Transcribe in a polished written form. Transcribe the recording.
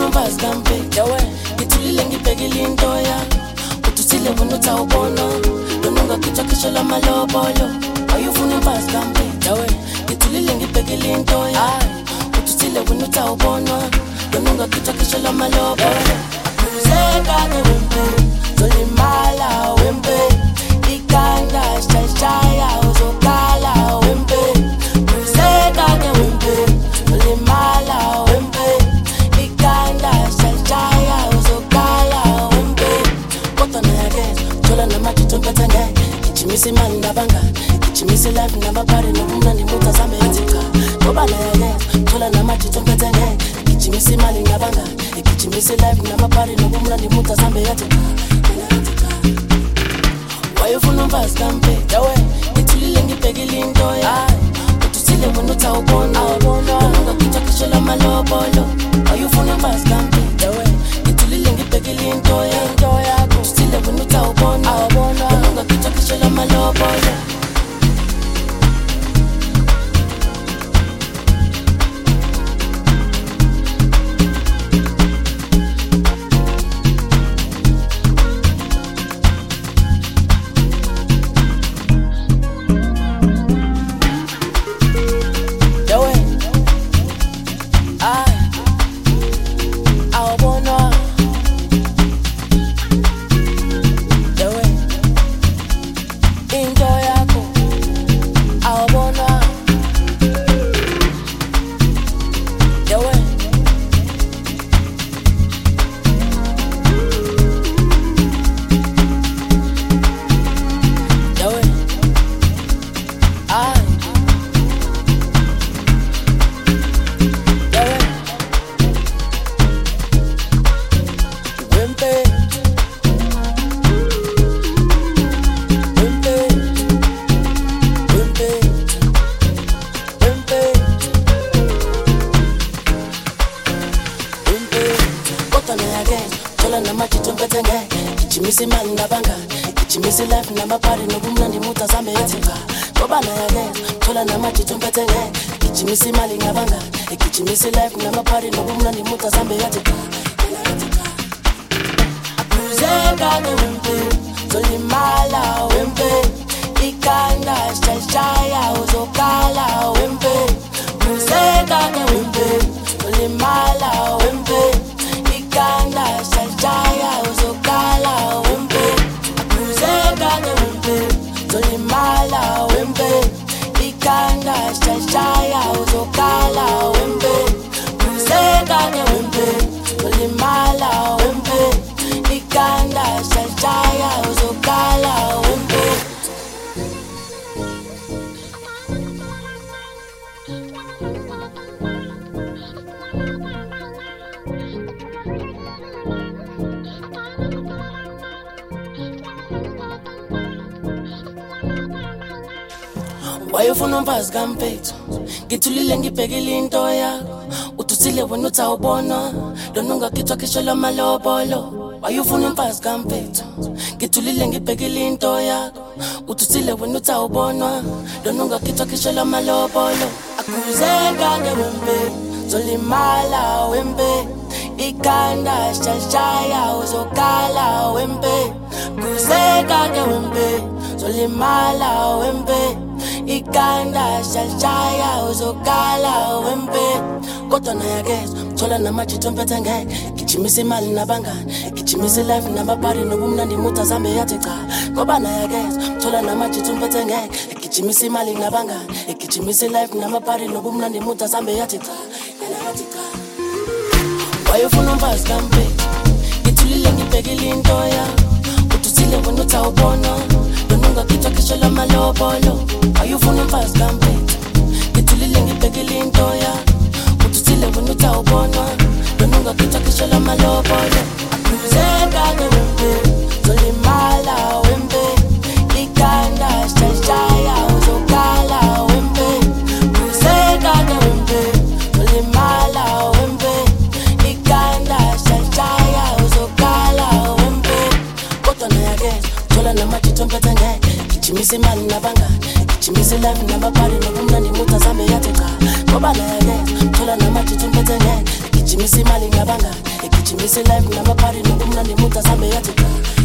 umfazi kampethu ngithulile ngibhekile into yakho uthusile wena uthawubona lona ungakhitshwa lamalobolo ayufuna umfazi kampethu ngithulile ngibhekile into yakho uthusile wena uthawubona lona ungakhitshwa lamalobolo akuzekane wempe zolimala wempe ikanda shaya uzokala wempe akuzekane wempe zolimala wempe ikanda shaya uzokala wempe kodwa nayake thola namathuto mpethe gijimisa imali nabangani gijimisa life nabapari nokumnandi mutha zambe yathika ngoba nayake thola namathuto mpethe gijimisa imali nabangani gijimisa life nabapari nokumnandi mutha zambe yathika wayufuna umfazi kampethu ngithulile ngibhekile into yakho uthusile wena uthawubona ungakhitshwa lamalobolo wayufuna umfazi kampethu ngithulile ngibhekile into yakho uthusile wena uthawubona ungakhitshwa lamalobolo gijimisa imali nabangani gijimisa life namapari nokumnandi mutha zambe yathika ngoba nayake thola namathuto mpethe gijimisa imali nabangani gijimisa life namapari nokumnandi mutha zambe yathika akuzekane wempe zolimala wempe ikanda shaya uzokala wempe akuzekane wempe zolimala wempe ikanda shaya uzokala wempe akuzekane wempe zolimala wempe ikanda shaya uzokala wempe akuzekane wempe zolimala wempe ikanda shaya uzokala wempe wayufuna umfazi kampethu ngithulile ngibhekile into yakho uthusile wena uthawubona lona ungakhitshwa lamalobolo wayufuna umfazi kampethu ngithulile ngibhekile into yakho uthusile wena uthawubona lona ungakhitshwa lamalobolo akuzekane wempe zolimala wempe ikanda shaya uzokala wempe akuzekane wempe zolimala wempe ikanda shaya uzokala wempe kodwa nayake thola namathuto mpethe gijimisa imali nabangani gijimisa life nabapari nokumnandi mutha zambe yathika ngoba nayake thola namathuto mpethe gijimisa imali nabangani gijimisa life nabapari nokumnandi mutha zambe yathika wayufuna umfazi kampethu ngithulile ngibhekile into yakho uthusile wena uthawubona lona ungakhitshwa lamalobolo ayufuna umfazi kampethu ngithulile ngibhekile into yakho uthusile wena uthawubona lona ungakhitshwa lamalobolo akuzekane wempe zolimala wempe ikanda shaya uzokala wempe akuzekane wempe zolimala wempe ikanda shaya uzokala wempe kodwa nayake thola namathuto mpethe gijimisa imali nabangani gijimisa life nabapari nokumnandi mutha zambe yathika ngoba nayake thola namathuto mpethe gijimisa imali nabangani gijimisa life namapari nokumnandi muta zambe yathi cha